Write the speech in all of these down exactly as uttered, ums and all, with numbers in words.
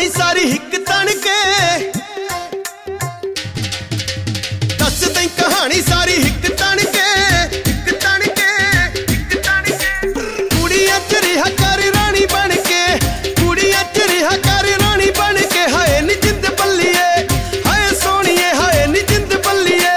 कहानी सारी हिक तन के दस दई कहानी सारी हिक तन के हिक तन के हिक तन के कुड़ियां च रिहा कर रानी बन के कुड़ियां च रिहा कर रानी बन के हाय नी जिंद बल्लिए हाय सोहणिए हाय नी जिंद बल्लिए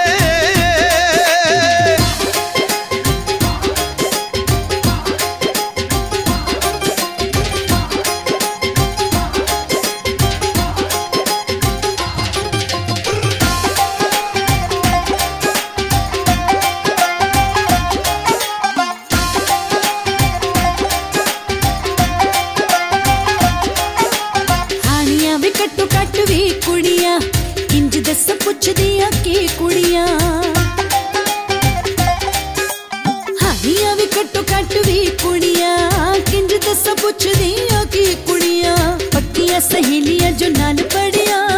कट्टो कट वी कुड़ियां इंज दस पुछदियां की कुड़ियां हानियां भी कट्टो कट वी कुड़ियां इंज दस पुछदियां की कुड़ियां पक्कियां सहेलियां जो नाल पढ़ियां